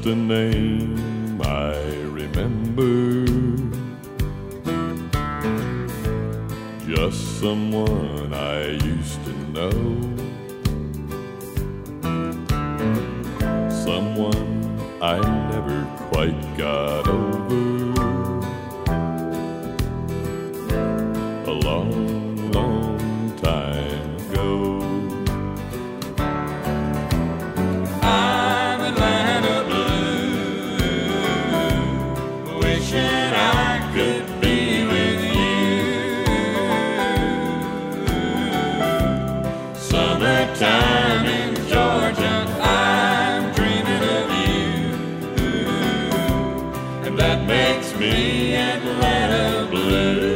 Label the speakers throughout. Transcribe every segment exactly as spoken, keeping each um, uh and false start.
Speaker 1: just a name I remember, just someone I used to know, someone I never quite got over. A long, long time ago.
Speaker 2: I'm Atlanta blue, wishing I could be with you. Summertime in Georgia, I'm dreaming of you, and that makes me Atlanta blue.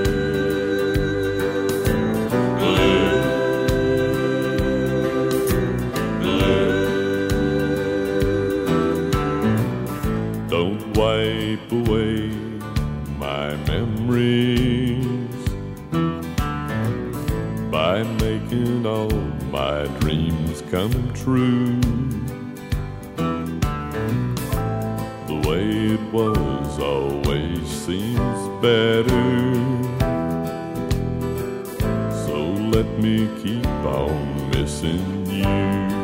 Speaker 1: Don't wipe away my memories by making all my dreams come true. The way it was always seems better, so let me keep on missing you.